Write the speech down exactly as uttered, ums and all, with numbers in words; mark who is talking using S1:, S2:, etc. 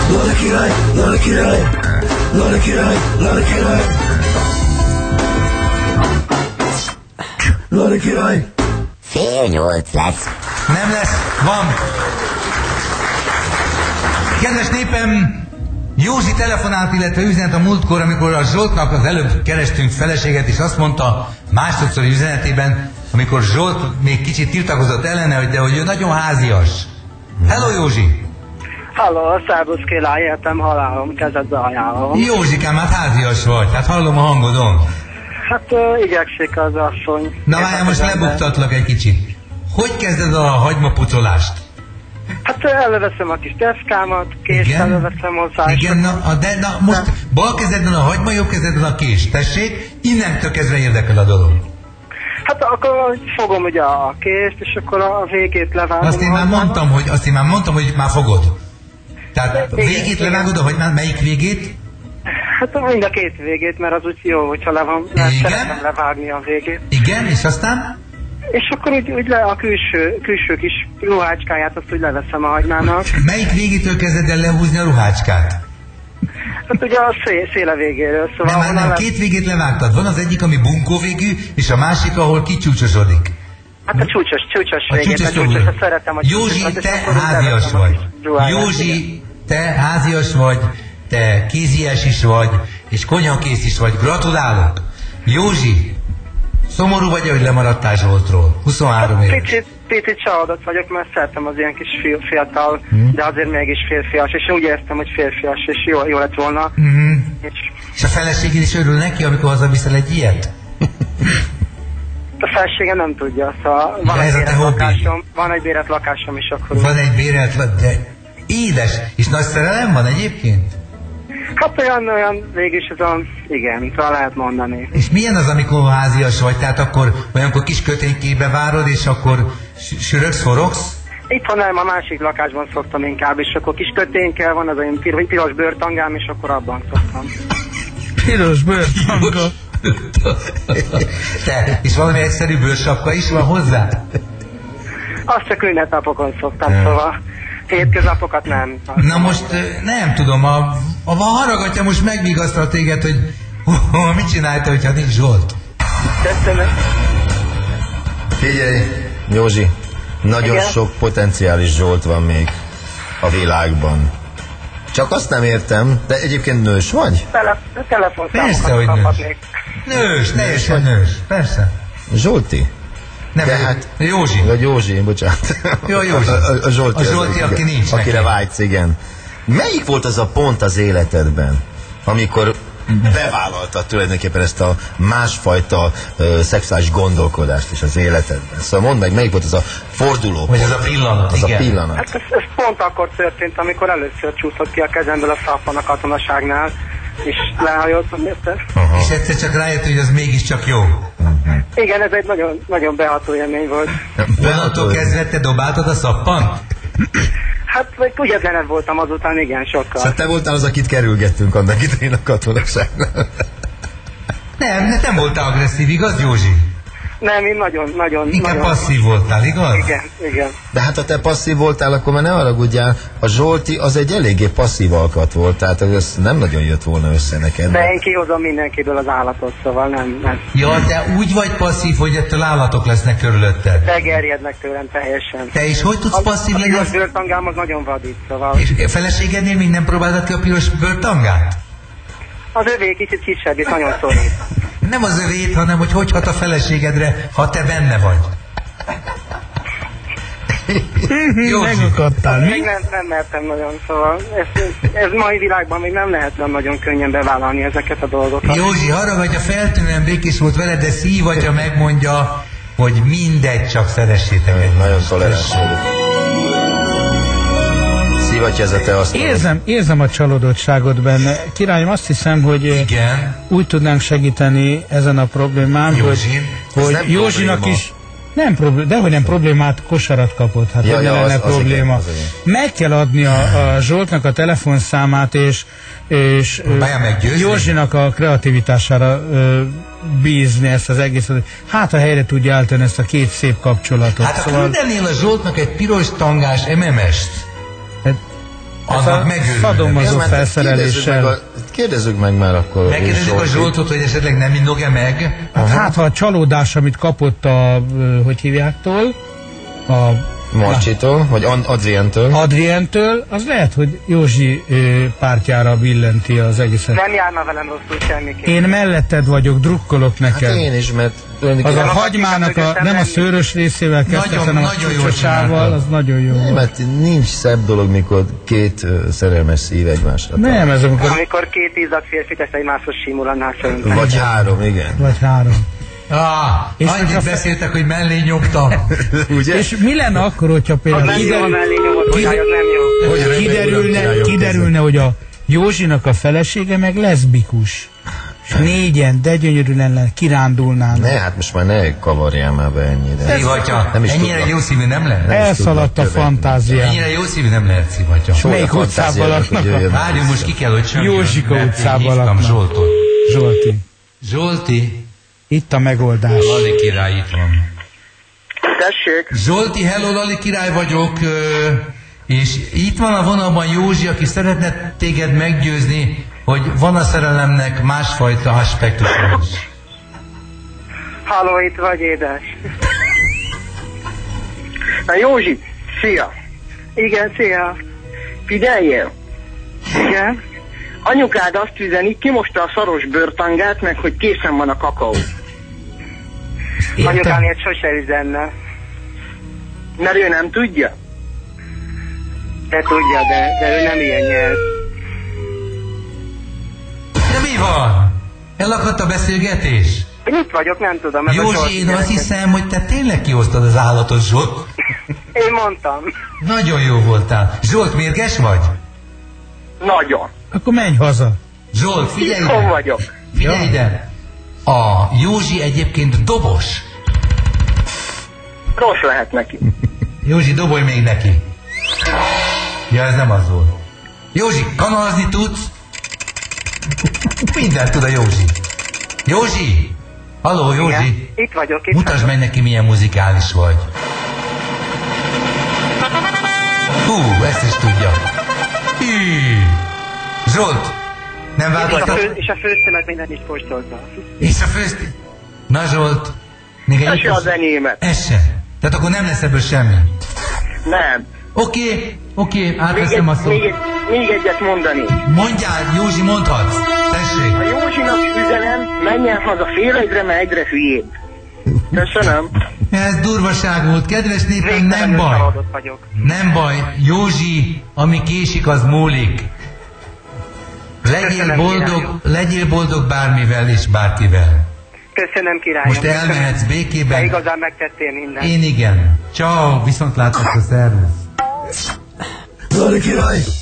S1: Lala király, Lala király, Lala király, Lala király, Lala király.
S2: Fél nyolc lesz.
S3: Nem lesz, van. Kedves népem, Józsi telefonált, illetve üzenet a múltkor, amikor a Zsoltnak az előbb kerestünk feleséget, és azt mondta másodszori üzenetében, amikor Zsolt még kicsit tiltakozott ellene, hogy de hogy ő nagyon házias. Hello, Józsi!
S4: Halló, szervusz Király, értem, halálom, kezedbe ajánlom.
S3: Józsikám, hát házias vagy, hát hallom a hangodon.
S4: Hát uh, igyekszik az asszony.
S3: Na várjál, most lebuktatlak egy kicsit. Hogy kezded a hagymapucolást?
S4: Hát előveszem a kis deszkámat, kést előveszem hozzá.
S3: Igen, na, de na, most de... bal kezedben a hagyma, jobb kezedben a kés. Tessék, innentől kezdve érdekel a dolog.
S4: Hát akkor fogom ugye a kést, és akkor a végét levágom.
S3: Azt én már mondtam, hogy, azt én már mondtam, hogy már fogod. Tehát igen, végét igen. Levágod, hogy már melyik végét?
S4: Hát mind a két végét, mert az úgy jó, hogyha le van, szeretném levágni a végét.
S3: Igen, és aztán?
S4: És akkor úgy, úgy le a külső, külső kis ruhácskáját, azt úgy leveszem a hagymának.
S3: Melyik végétől kezded el lehúzni a ruhácskát?
S4: Hát ugye a szé, széle végéről, szóval...
S3: Nem, nem, le... két végét levágtad. Van az egyik, ami bunkó végű, és a másik, ahol kicsúcsosodik.
S4: Hát a csúcsos, csúcsos
S3: a
S4: végét,
S3: csúcsos
S4: a csúcsos, szeretem a csúcsos.
S3: Józsi, te házias vagy. Józsi, te házias vagy, te kézies is vagy, és konyhakész is vagy. Gratulálok! Józsi, szomorú vagy, hogy lemaradtál Zsoltról? huszonhárom éves.
S4: Picit, picit csalódott vagyok, mert szeretem az ilyen kis fiatal, hmm. de azért mégis férfias, és úgy éreztem, hogy férfias, és jó, jó lett volna.
S3: Hmm.
S4: És...
S3: és a feleséged is örül neki, amikor hazaviszel egy ilyet?
S4: A felesége nem tudja, szóval van egy, bérelt lakásom, van egy bérelt lakásom is akkor.
S3: Van egy bérelt lakásom, de édes, és nagy szerelem van egyébként?
S4: Hát olyan, olyan végig is az, igen, talán lehet mondani.
S3: És milyen az, amikor házias vagy? Tehát akkor olyankor kis köténykébe várod, és akkor sürögsz, forogsz?
S4: Itthon nem, a másik lakásban szoktam inkább, és akkor kis köténykel van az olyan pir- piros bőrtangám, és akkor abban szoktam.
S5: Piros bőrtanga?
S3: Te, és valami egyszerű bőrsapka is van hozzá?
S4: Azt csak ünnepnapokon szoktam, hmm. szóval hétköznapokat nem.
S3: Na most nem tudom, a, a, a haragatja most megvigasztal téged, hogy uh, mit csinálta, hogyha nincs Zsolt?
S4: Köszönöm.
S6: Figyelj, Józsi, nagyon igen? sok potenciális Zsolt van még a világban. Csak azt nem értem, de egyébként nős vagy?
S4: Tele,
S3: persze, hogy nős. Nős, teljesen nős, persze.
S6: Zsolti?
S3: Nem,
S6: hát,
S3: Józsi.
S6: Vagy Józsi, bocsánat.
S3: Jó, Józsi.
S6: A, a, a Zsolti,
S3: a Zsolti
S6: az,
S3: aki
S6: igen,
S3: nincs
S6: akire
S3: neki.
S6: vágysz, igen. Melyik volt az a pont az életedben, amikor bevállaltad tulajdonképpen ezt a másfajta uh, szexuális gondolkodást is az életedben? Szóval mondd meg, melyik volt az a forduló?
S3: Vagy az a pillanat,
S6: az
S3: igen.
S6: A pillanat.
S4: Hát ez, ez pont akkor történt, amikor először csúszott ki a kezemből a szappan a katonaságnál, és lehajoltam, érted?
S3: És egyszer csak rájött, hogy az mégiscsak jó.
S6: Uh-huh.
S4: Igen, ez egy nagyon, nagyon beható élmény volt.
S3: Onnantól kezdve te dobáltad a szappant?
S4: Hát, vagy ügyetlenebb voltam azután, igen, sokkal.
S6: Szóval te voltál az, akit kerülgettünk annak idején a katonaságnál.
S3: Nem, nem voltál agresszív, igaz, Józsi?
S4: Nem, én nagyon, nagyon...
S3: Inkább
S4: nagyon...
S3: passzív voltál, igaz?
S4: Igen, igen.
S6: De hát ha te passzív voltál, akkor már ne haragudjál, a Zsolti az egy eléggé passzív alkat volt, tehát ez nem nagyon jött volna össze neked.
S4: De én kihozom mindenkiből az állatot, szóval nem... nem.
S3: Ja, de úgy vagy passzív, hogy ettől állatok lesznek körülötted.
S4: Begerjednek tőlem teljesen.
S3: Te is hogy tudsz passzív lenni?
S4: A piros bőrtangám az nagyon vadít, szóval...
S3: És feleségednél még nem próbáltad ki a piros bőrtangát?
S4: Az övé kicsit kisebb, és nagyon szorít.
S3: Nem az övét, hanem hogy hogy hat a feleségedre, ha te benne vagy.
S5: Megakadtál, mi?
S4: Még nem, nem mertem nagyon, szóval ez, ez mai világban még nem lehet nagyon könnyen bevállalni ezeket a dolgokat.
S3: Józsi, haragudj, a feltűnően békés volt veled, de szívatja megmondja, hogy mindegy, csak szeressétek egy.
S6: Nagyon toleráns vagyok. Szívatja ez a te azt
S5: érzem, érzem a csalódottságot benne. Királyom, azt hiszem, hogy
S3: igen,
S5: úgy tudnánk segíteni ezen a problémán,
S3: Józsi,
S5: hogy, hogy Józsinak probléma. is nem probléma, dehogy nem problémát, kosarat kapott, hát ja, hogy ja, lenne az, probléma. Az igen, az meg kell adni a, a Zsoltnak a telefonszámát, és, és Józsinak a kreativitására ö, bízni ezt az egészet. Hát a helyre tudja állítani ezt a két szép kapcsolatot.
S3: Hát szóval... küldenél a Zsoltnak egy piros tangás em em est? Annak megőrülnek.
S5: Szadomazó felszereléssel.
S6: Kérdezzük meg már akkor.
S3: Megkérdezzük a Zsoltot, hogy esetleg nem indog-e meg?
S5: Hát, hát ha a csalódás, amit kapott a, hogy hívjáktól, a
S6: Marcsitól, vagy Adrientől.
S5: Adrientől, az lehet, hogy Józsi ö, pártjára billenti az egészet.
S4: Nem járna velem rosszul semmiképp.
S5: Én melletted vagyok, drukkolok neked.
S6: Hát én is, mert...
S5: Az a hagymának a, nem a szőrös részével kezdtek, hanem a csúcsosával, az nagyon jó.
S6: Nem, mert nincs szebb dolog, mikor két uh, szerelmes szív egymásra.
S5: Nem, ez amikor...
S4: Amikor két ízat férfi tesz egymáshoz simul, annál szerintem.
S6: Vagy három, igen.
S5: Vagy három.
S3: Ah, és annyit a... beszéltek, hogy mellé nyomtam.
S5: Ugye? És mi lenne akkor, hogyha például
S4: az
S5: kiderül...
S4: nem jó, nyomott, kider... nem jó.
S5: Hogy kiderülne, kiderülne, hogy a Józsinak a felesége meg leszbikus. És négyen, de gyönyörűen lenne, kirándulnának.
S6: Ne, hát most már ne kavarjál már be ennyire.
S3: Szivatya, ennyire jó szívű nem lehet.
S5: Elszaladt a fantázia.
S3: Ennyire jó szívű nem lehet, Szivatya.
S5: Melyik utcában laknak?
S3: Várjunk, most ki kell, hogy csöndjön.
S5: Józsika utcában laknak.
S3: Zsoltot.
S5: Zsolti.
S3: Zsolti.
S5: Itt a megoldás.
S3: Lali király itt van.
S4: Tessék.
S3: Zsolti, hello, Lali király vagyok, és itt van a vonalban Józsi, aki szeretne téged meggyőzni, hogy van a szerelemnek másfajta aspektusa is.
S4: Halló, itt vagy, édes. Na Józsi, szia. Igen, szia. Figyeljél. Igen. Anyukád azt üzeni, kimosta a szaros bőrtangát, meg hogy készen van a kakaó. Anyukám ilyet sose üzenne. Mert ő nem tudja? Te tudja, de, de ő nem ilyen nyelv.
S3: De mi van? Elakadt a beszélgetés?
S4: Én itt vagyok, nem tudom. Ez
S3: Józsi, én azt hiszem, hogy te tényleg kihoztad az állatot, Zsolt.
S4: Én mondtam.
S3: Nagyon jó voltál. Zsolt, mérges vagy?
S4: Nagyon.
S5: Akkor menj haza.
S3: Zsolt, figyelj
S4: ide. vagyok.
S3: Figyelj ja. ide. A Józsi egyébként dobos.
S4: Rossz lehet neki.
S3: Józsi, dobolj még neki. Ja, ez nem az volt. Józsi, kanalazni tudsz? Mindent tud a Józsi. Józsi! Halló, Józsi!
S4: Igen. Itt vagyok, itt
S3: Mutasd
S4: vagyok.
S3: meg neki, milyen muzikális vagy. Hú, ezt is tudja. Hű. Zsolt! Nem változtat?
S4: És a, fő, és a főztemet minden is postolta.
S3: És a főzt... Na Zsolt! Még
S4: Ez se az enyémet.
S3: Ez se. Tehát akkor nem lesz ebből semmi.
S4: Nem.
S3: Oké, okay, oké, okay, átveszem a szót.
S4: Még, egy, még egyet mondani.
S3: Mondjál, Józsi, mondhatsz. Tessék.
S4: A Józsinak üzenem, menjen haza fél egyre, mert egyre hülyébb. Köszönöm.
S3: Ez durvaság volt. Kedves népem, nem baj. Nem baj. Józsi, ami késik, az múlik. Legyél boldog, legyél boldog bármivel és bárkivel.
S4: Köszönöm, királyom.
S3: Most elmehetsz békében.
S4: De igazán megtettél mindent.
S3: Én igen. Ciao, viszontlátásra, szervusz.
S1: Lali király!